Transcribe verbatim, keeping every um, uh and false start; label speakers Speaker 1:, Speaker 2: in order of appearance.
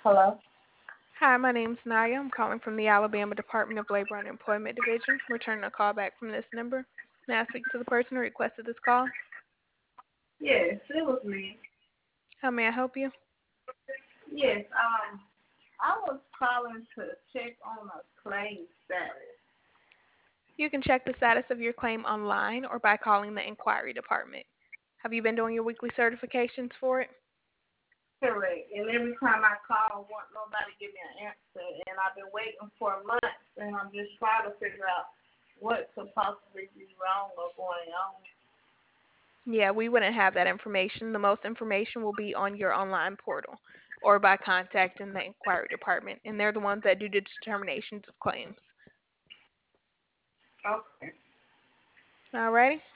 Speaker 1: Hello?
Speaker 2: Hi, my name's Naya. I'm calling from the Alabama Department of Labor and Employment Division, returning a call back from this number. May I speak to the person who requested this call?
Speaker 1: Yes, it was me.
Speaker 2: How may I help you?
Speaker 1: Yes, um, I was calling to check on a claim status.
Speaker 2: You can check the status of your claim online or by calling the inquiry department. Have you been doing your weekly certifications for it?
Speaker 1: Correct. And every time I call, want nobody give me an answer. And I've been waiting for months, and I'm just trying to figure out what could possibly be wrong or going on.
Speaker 2: Yeah, we wouldn't have that information. The most information will be on your online portal or by contacting the inquiry department, and they're the ones that do the determinations of claims.
Speaker 1: Okay.
Speaker 2: Alrighty?